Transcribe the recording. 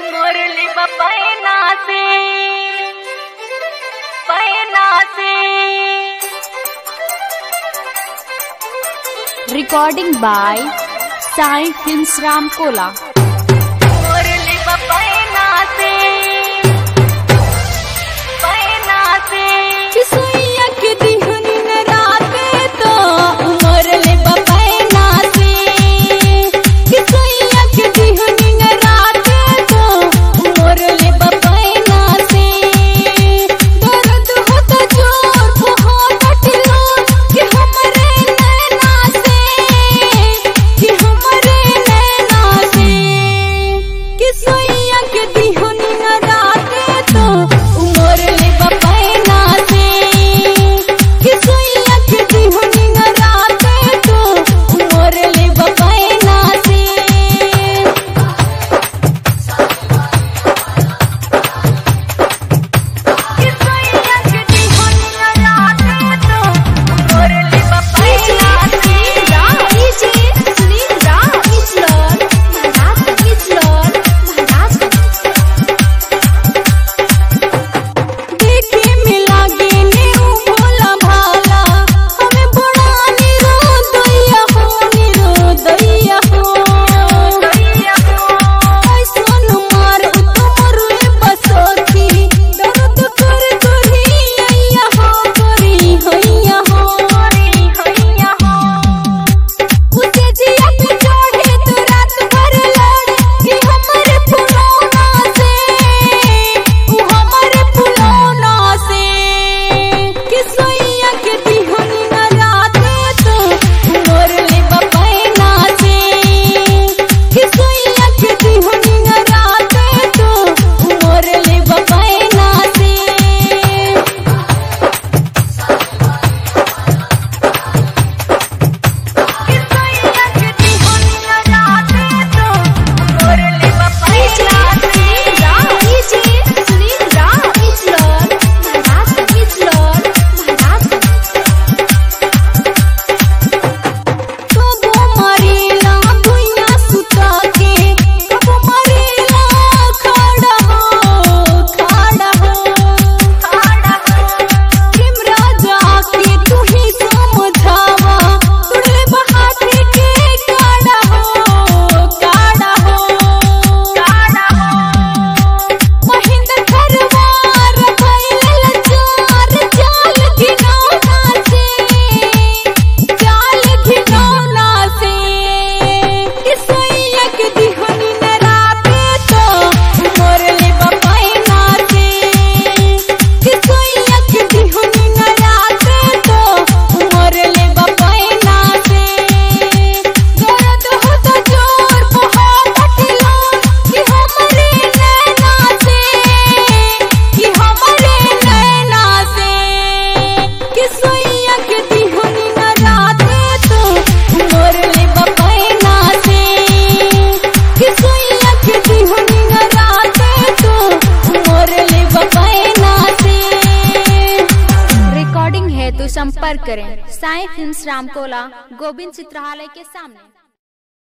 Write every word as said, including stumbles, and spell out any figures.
मुरली पैना से पैना से। Recording by Sai films Ramkola. Murli पैना से पैना से। किसैया के दिहनी न राते तो मुरली पैना से। किसैया के दिहनी न राते तो मुरली पैना से। दर्द होता जोर बहुत कटलो कि हमरे नैना से कि हमरे नैना से। किसैया के दिहनी न राते तो मुरली पैना से। किसैया के दिहनी न राते तो मुरली पैना से। किसैया के दिहनी न राते तो मुरली पैना से। देखे में लागे नीरू भोला भाला हमें बड़ा निरोदैया हो निरोदैया हो। ऐसन मार उतमरुए बसोती दर्द कर करी हैया हो करी हैया हो हैया हो। उसे जिया पे चढ़े तो रात भर लड़े कि हमारे फुलौना से उ हमारे फुलौना से। किसैया के दिहनी न राते तो मुरली पैना से। किसैया के दिहनी न राते तो मुरली पैना से। किसैया के दिहनी न राते तो मुरली पैना से। कबो मरेला भुइयां सुता के कबो मरेला खड़ा हो खड़ा हो खाड़ा हो। प्रेम राजा के तू ही समझावा तुड़ले बहाते के काड़ा हो काड़ा हो काड़ा हो। महेंद्र खरवार भइल लाचार जाल घिनौना से जाल घिनौना से। किसैया के दिहनी न राते तो मुरली पैना से। किसैया के दिहनी न राते तो मुरली पैना से। दर्द होता जोर बहुत कटलो कि हमरे नैना से कि हमरे नैना से। किसैया के दिहनी न राते तो मुरली पैना से। किसैया के दिहनी न राते तो मुरली पैना से। रिकॉर्डिंग है तो संपर्क करें साई फिल्म्स रामकोला, गोविंद चित्रालय के सामने।